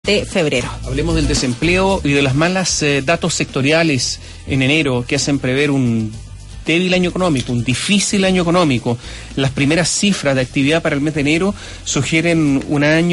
de febrero. Hablemos del desempleo y de las malas datos sectoriales en enero que hacen prever un débil año económico, un difícil año económico. Las primeras cifras de actividad para el mes de enero sugieren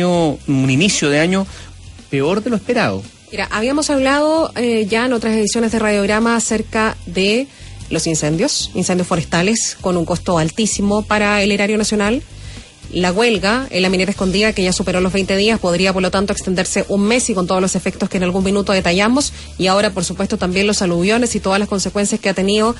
un inicio de año peor de lo esperado. Mira, habíamos hablado ya en otras ediciones de Radiograma acerca de los incendios forestales con un costo altísimo para el erario nacional. La huelga en la minera escondida, que ya superó los 20 días, podría por lo tanto extenderse un mes y con todos los efectos que en algún minuto detallamos. Y ahora, por supuesto, también los aluviones y todas las consecuencias que ha tenido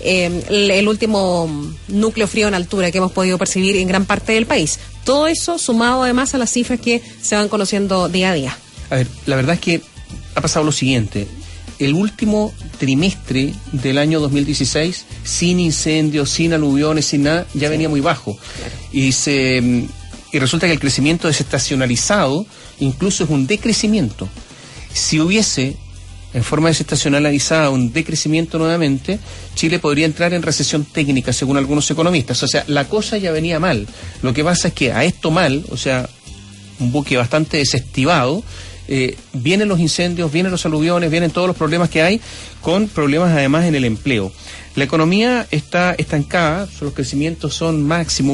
el último núcleo frío en altura que hemos podido percibir en gran parte del país. Todo eso sumado además a las cifras que se van conociendo día a día. A ver, la verdad es que ha pasado lo siguiente. El último trimestre del año 2016, sin incendios, sin aluviones, sin nada, ya venía muy bajo. Y resulta que el crecimiento desestacionalizado incluso es un decrecimiento. Si hubiese, en forma desestacionalizada, un decrecimiento nuevamente, Chile podría entrar en recesión técnica, según algunos economistas. O sea, la cosa ya venía mal. Lo que pasa es que a esto mal, o sea, un buque bastante desestivado, vienen los incendios, vienen los aluviones, vienen todos los problemas que hay, con problemas además en el empleo. La economía está estancada, los crecimientos son máximo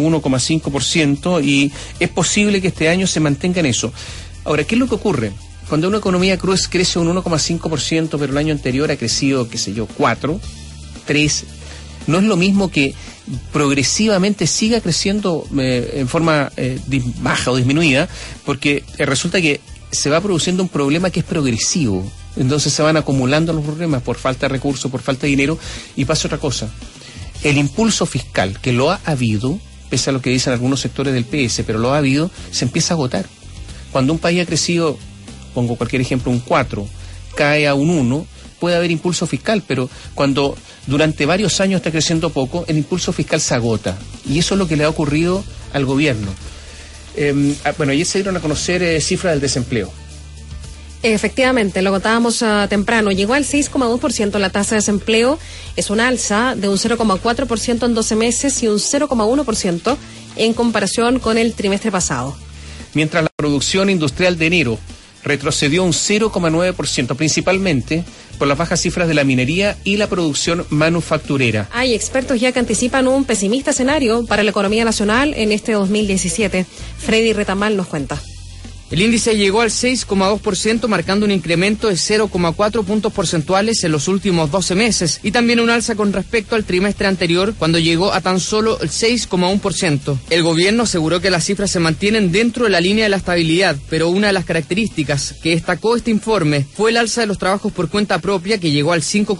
1,5% y es posible que este año se mantenga en eso. Ahora, ¿qué es lo que ocurre? Cuando una economía crece un 1,5%, pero el año anterior ha crecido, 4, 3, no es lo mismo que progresivamente siga creciendo en forma baja o disminuida, porque resulta que se va produciendo un problema que es progresivo. Entonces se van acumulando los problemas por falta de recursos, por falta de dinero, y pasa otra cosa. El impulso fiscal, que lo ha habido, pese a lo que dicen algunos sectores del PS, pero lo ha habido, se empieza a agotar. Cuando un país ha crecido, pongo cualquier ejemplo, un 4, cae a un 1, puede haber impulso fiscal, pero cuando durante varios años está creciendo poco, el impulso fiscal se agota. Y eso es lo que le ha ocurrido al gobierno. Ayer se dieron a conocer cifras del desempleo. Efectivamente, lo contábamos temprano, llegó al 6,2% la tasa de desempleo, es un alza de un 0,4% en 12 meses y un 0,1% en comparación con el trimestre pasado. Mientras la producción industrial de enero retrocedió un 0,9%, principalmente por las bajas cifras de la minería y la producción manufacturera. Hay expertos ya que anticipan un pesimista escenario para la economía nacional en este 2017. Freddy Retamal nos cuenta. El índice llegó al 6,2%, marcando un incremento de 0,4 puntos porcentuales en los últimos 12 meses y también un alza con respecto al trimestre anterior, cuando llegó a tan solo el 6,1%. El gobierno aseguró que las cifras se mantienen dentro de la línea de la estabilidad, pero una de las características que destacó este informe fue el alza de los trabajos por cuenta propia, que llegó al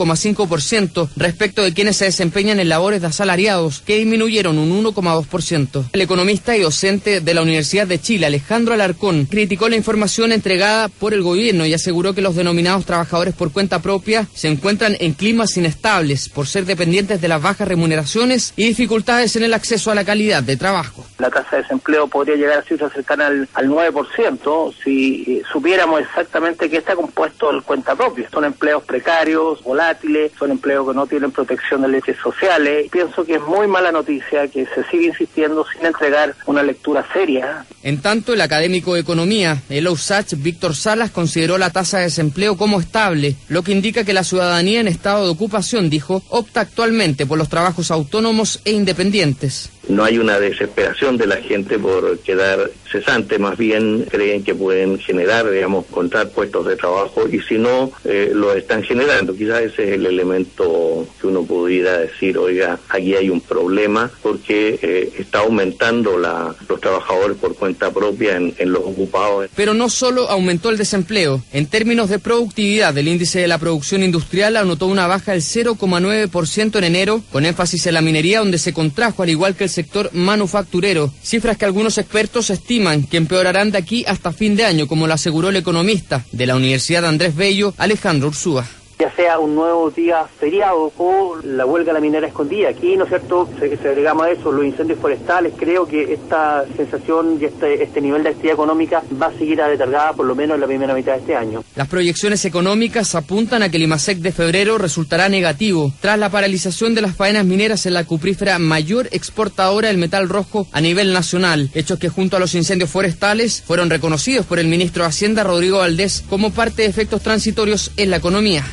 5,5% respecto de quienes se desempeñan en labores de asalariados, que disminuyeron un 1,2%. El economista y docente de la Universidad de Chile, Alejandro Alarcón, criticó la información entregada por el gobierno y aseguró que los denominados trabajadores por cuenta propia se encuentran en climas inestables por ser dependientes de las bajas remuneraciones y dificultades en el acceso a la calidad de trabajo. La tasa de desempleo podría llegar a cifras cercanas al 9% si supiéramos exactamente qué está compuesto el cuenta propia. Son empleos precarios, volátiles, son empleos que no tienen protección de leyes sociales. Pienso que es muy mala noticia que se siga insistiendo sin entregar una lectura seria. En tanto, el académico de economía, el USACH, Víctor Salas, consideró la tasa de desempleo como estable, lo que indica que la ciudadanía en estado de ocupación, dijo, opta actualmente por los trabajos autónomos e independientes. No hay una desesperación de la gente por quedar cesante, más bien creen que pueden generar, encontrar puestos de trabajo, y si no, lo están generando. Quizás ese es el elemento que uno pudiera decir, oiga, aquí hay un problema, porque está aumentando los trabajadores por cuenta propia en los ocupados. Pero no solo aumentó el desempleo. En términos de productividad, el índice de la producción industrial anotó una baja del 0,9% en enero, con énfasis en la minería, donde se contrajo, al igual que el sector manufacturero, cifras que algunos expertos estiman que empeorarán de aquí hasta fin de año, como lo aseguró el economista de la Universidad Andrés Bello, Alejandro Ursúa. ya sea un nuevo día feriado o la huelga de la minera escondida. Aquí, ¿no es cierto?, se agregamos a eso los incendios forestales. Creo que esta sensación y este nivel de actividad económica va a seguir aletargada por lo menos en la primera mitad de este año. Las proyecciones económicas apuntan a que el IMASEC de febrero resultará negativo, tras la paralización de las faenas mineras en la cuprífera mayor exportadora del metal rojo a nivel nacional, hechos que junto a los incendios forestales fueron reconocidos por el ministro de Hacienda, Rodrigo Valdés, como parte de efectos transitorios en la economía.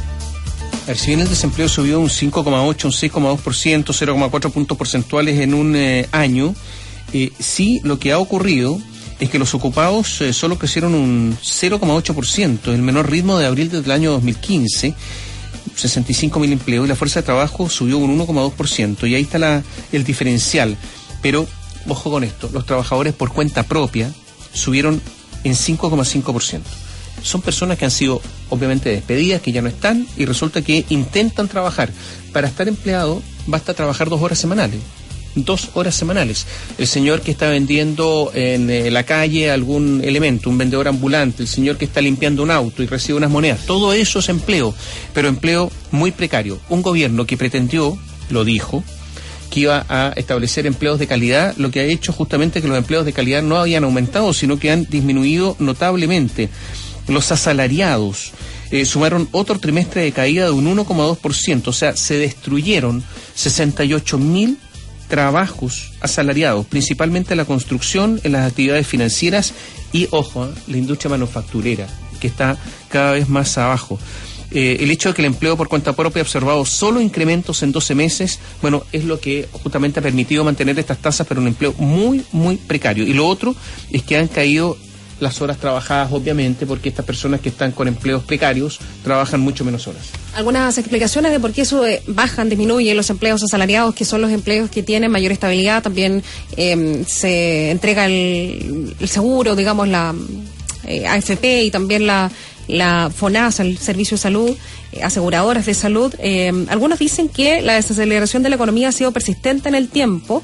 A ver, si bien el desempleo subió un 5,8, un 6,2%, 0,4 puntos porcentuales en un año, sí lo que ha ocurrido es que los ocupados solo crecieron un 0,8%, el menor ritmo de abril desde el año 2015, 65.000 empleos, y la fuerza de trabajo subió un 1,2%, y ahí está el diferencial. Pero, ojo con esto, los trabajadores por cuenta propia subieron en 5,5%. Son personas que han sido obviamente despedidas, que ya no están, y resulta que intentan trabajar. Para estar empleado basta trabajar 2 horas semanales. 2 horas semanales. El señor que está vendiendo en la calle algún elemento, un vendedor ambulante, el señor que está limpiando un auto y recibe unas monedas, todo eso es empleo, pero empleo muy precario. Un gobierno que pretendió, lo dijo, que iba a establecer empleos de calidad, lo que ha hecho justamente que los empleos de calidad no habían aumentado, sino que han disminuido notablemente. Los asalariados sumaron otro trimestre de caída de un 1,2%, o sea, se destruyeron 68.000 trabajos asalariados, principalmente en la construcción, en las actividades financieras y, ojo, la industria manufacturera, que está cada vez más abajo. El hecho de que el empleo por cuenta propia ha observado solo incrementos en 12 meses, bueno, es lo que justamente ha permitido mantener estas tasas, pero un empleo muy, muy precario. Y lo otro es que han caído las horas trabajadas, obviamente, porque estas personas que están con empleos precarios trabajan mucho menos horas. Algunas explicaciones de por qué eso bajan, disminuyen los empleos asalariados, que son los empleos que tienen mayor estabilidad. También se entrega el seguro, digamos, la AFP y también la FONASA, el Servicio de Salud, aseguradoras de salud. Algunos dicen que la desaceleración de la economía ha sido persistente en el tiempo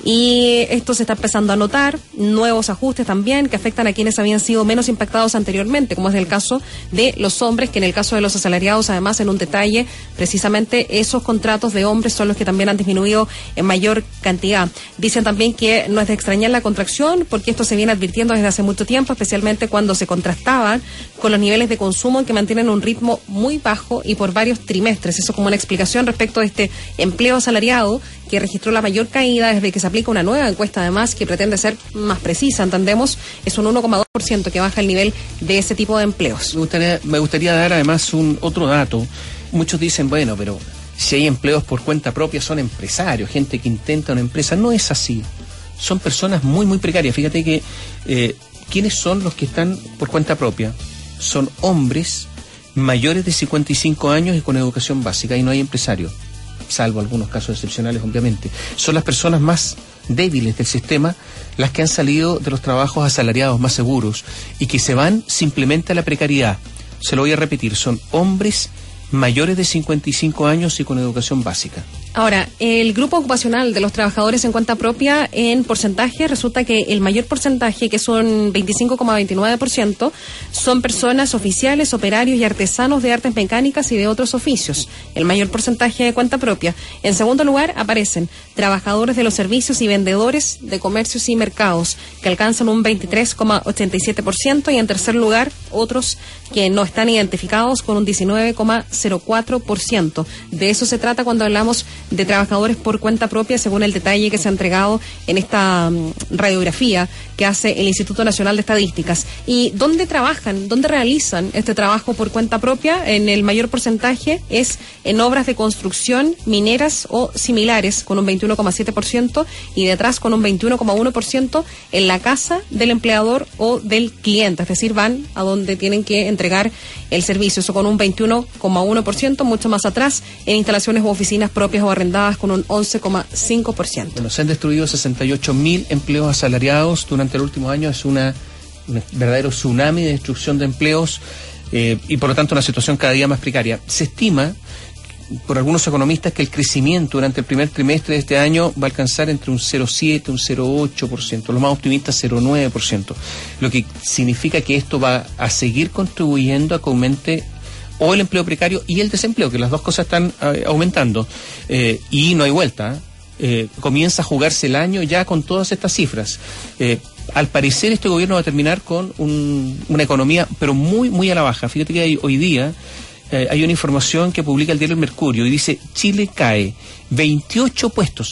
y esto se está empezando a notar, nuevos ajustes también que afectan a quienes habían sido menos impactados anteriormente, como es el caso de los hombres, que en el caso de los asalariados, además, en un detalle, precisamente esos contratos de hombres son los que también han disminuido en mayor cantidad. Dicen también que no es de extrañar la contracción, porque esto se viene advirtiendo desde hace mucho tiempo, especialmente cuando se contrastaban con los niveles de consumo que mantienen un ritmo muy bajo y por varios trimestres. Eso como una explicación respecto a este empleo asalariado que registró la mayor caída desde que se aplica una nueva encuesta, además, que pretende ser más precisa, entendemos, es un 1,2% que baja el nivel de ese tipo de empleos. Me gustaría dar además otro dato. Muchos dicen, bueno, pero si hay empleos por cuenta propia son empresarios, gente que intenta una empresa. No es así. Son personas muy, muy precarias. Fíjate que, ¿quiénes son los que están por cuenta propia? Son hombres mayores de 55 años y con educación básica, y no hay empresarios, salvo algunos casos excepcionales, obviamente. Son las personas más débiles del sistema las que han salido de los trabajos asalariados más seguros y que se van simplemente a la precariedad. Se lo voy a repetir, son hombres mayores de 55 años y con educación básica. Ahora, el grupo ocupacional de los trabajadores en cuenta propia, en porcentaje, resulta que el mayor porcentaje, que son 25,29%, son personas oficiales, operarios y artesanos de artes mecánicas y de otros oficios. El mayor porcentaje de cuenta propia. En segundo lugar, aparecen trabajadores de los servicios y vendedores de comercios y mercados, que alcanzan un 23,87%, y en tercer lugar, otros que no están identificados con un 19,04%. De eso se trata cuando hablamos de trabajadores por cuenta propia, según el detalle que se ha entregado en esta radiografía que hace el Instituto Nacional de Estadísticas. ¿Y dónde trabajan? ¿Dónde realizan este trabajo por cuenta propia? En el mayor porcentaje es en obras de construcción, mineras o similares, con un 21,7%, y detrás con un 21,1% en la casa del empleador o del cliente, es decir, van a donde tienen que entregar el servicio, eso con un 21,1%, mucho más atrás en instalaciones u oficinas propias o arrendadas con un 11,5%. Bueno, se han destruido 68.000 empleos asalariados durante el último año. Es un verdadero tsunami de destrucción de empleos y por lo tanto una situación cada día más precaria. Se estima por algunos economistas que el crecimiento durante el primer trimestre de este año va a alcanzar entre un 0,7, un 0,8%, los más optimistas 0,9%, lo que significa que esto va a seguir contribuyendo a que aumente o el empleo precario y el desempleo, que las dos cosas están aumentando, y no hay vuelta. Comienza a jugarse el año ya con todas estas cifras. Al parecer este gobierno va a terminar con una economía, pero muy, muy a la baja. Fíjate que hoy día hay una información que publica el diario El Mercurio y dice: Chile cae 28 puestos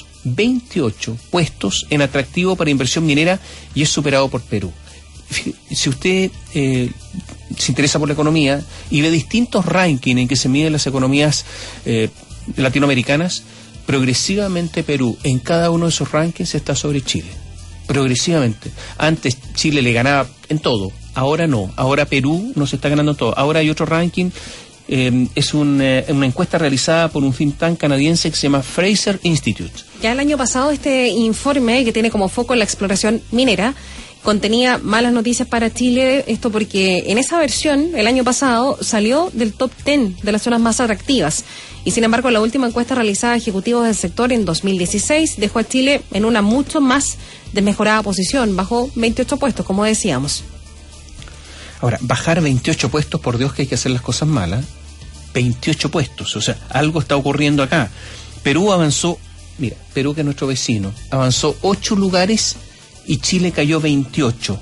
en atractivo para inversión minera y es superado por Perú. Si usted se interesa por la economía y ve distintos rankings en que se miden las economías latinoamericanas, progresivamente Perú en cada uno de esos rankings está sobre Chile. Progresivamente. Antes Chile le ganaba en todo, ahora no. Ahora Perú nos está ganando en todo. Ahora hay otro ranking, es una encuesta realizada por un think tank canadiense que se llama Fraser Institute. Ya el año pasado este informe, que tiene como foco la exploración minera, contenía malas noticias para Chile, esto porque en esa versión, el año pasado, salió del top 10 de las zonas más atractivas. Y sin embargo, la última encuesta realizada a ejecutivos del sector en 2016 dejó a Chile en una mucho más desmejorada posición, bajó 28 puestos, como decíamos. Ahora, bajar 28 puestos, por Dios que hay que hacer las cosas malas. 28 puestos, o sea, algo está ocurriendo acá. Perú avanzó, mira, Perú, que es nuestro vecino, avanzó 8 lugares y Chile cayó 28.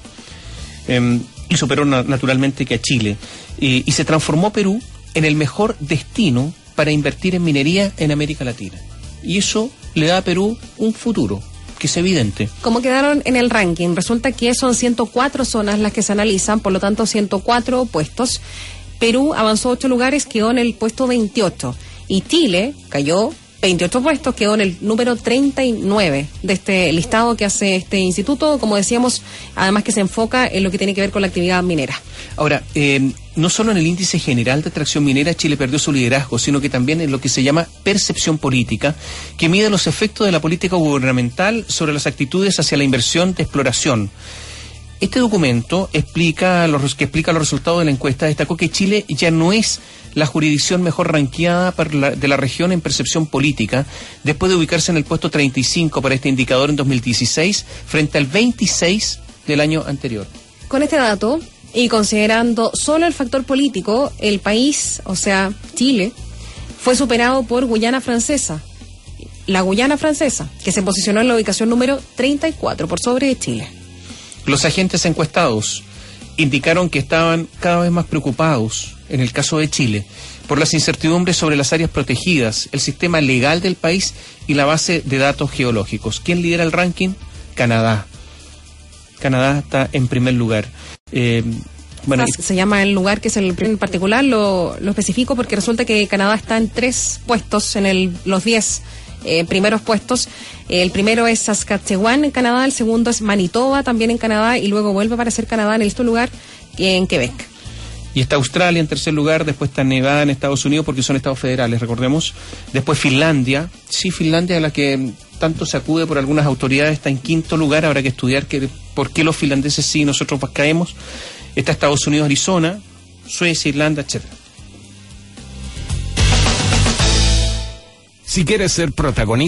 Y superó naturalmente que a Chile. Y se transformó Perú en el mejor destino para invertir en minería en América Latina. Y eso le da a Perú un futuro, que es evidente. ¿Cómo quedaron en el ranking? Resulta que son 104 zonas las que se analizan, por lo tanto 104 puestos. Perú avanzó 8 lugares, quedó en el puesto 28. Y Chile cayó 28 puestos, quedó en el número 39 de este listado que hace este instituto, como decíamos, además que se enfoca en lo que tiene que ver con la actividad minera. Ahora, no solo en el índice general de atracción minera Chile perdió su liderazgo, sino que también en lo que se llama percepción política, que mide los efectos de la política gubernamental sobre las actitudes hacia la inversión de exploración. Este documento explica los resultados de la encuesta. Destacó que Chile ya no es la jurisdicción mejor ranqueada de la región en percepción política, después de ubicarse en el puesto 35 para este indicador en 2016, frente al 26 del año anterior. Con este dato, y considerando solo el factor político, el país, o sea, Chile, fue superado por Guyana Francesa. La Guyana Francesa, que se posicionó en la ubicación número 34, por sobre de Chile. Los agentes encuestados indicaron que estaban cada vez más preocupados, en el caso de Chile, por las incertidumbres sobre las áreas protegidas, el sistema legal del país y la base de datos geológicos. ¿Quién lidera el ranking? Canadá. Canadá está en primer lugar. Se llama el lugar, que es el en particular, lo especifico porque resulta que Canadá está en 3 puestos, en los 10 primeros puestos. El primero es Saskatchewan en Canadá, el segundo es Manitoba también en Canadá, y luego vuelve a aparecer Canadá en el sexto lugar en Quebec. Y está Australia en tercer lugar, después está Nevada en Estados Unidos, porque son estados federales, recordemos. Después Finlandia, sí, Finlandia, a la que tanto se acude por algunas autoridades, está en quinto lugar. Habrá que estudiar por qué los finlandeses sí y nosotros pues caemos. Está Estados Unidos, Arizona, Suecia, Irlanda, etcétera. Si quieres ser protagonista